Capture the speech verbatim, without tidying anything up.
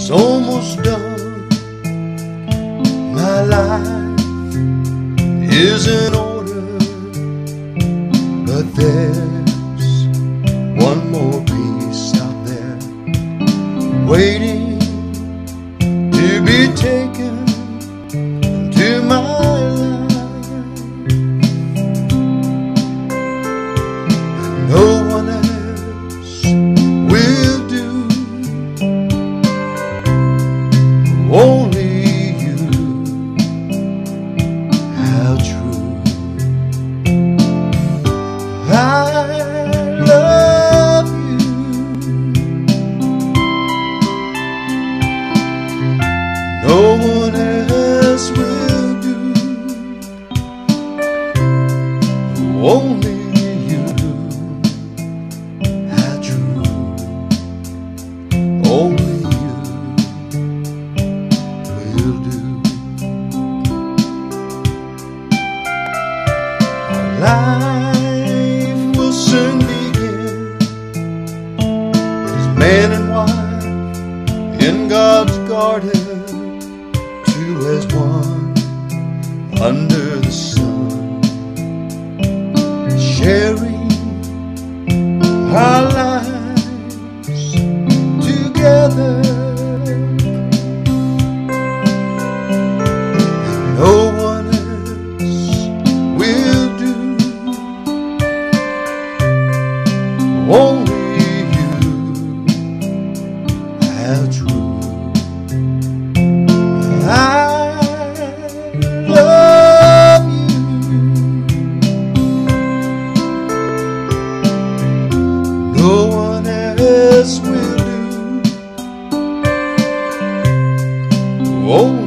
is almost done. My life is in order, but there's one more piece out there waiting to be taken to my life. And no one else will do, only you. How true. I love you. No one else will do, only you. How true. Only you will do. Our life will soon begin as man and wife in God's garden, two as one under the sun, sharing our lives together. No one else will do, only you. How true. I love you. No one else will do, only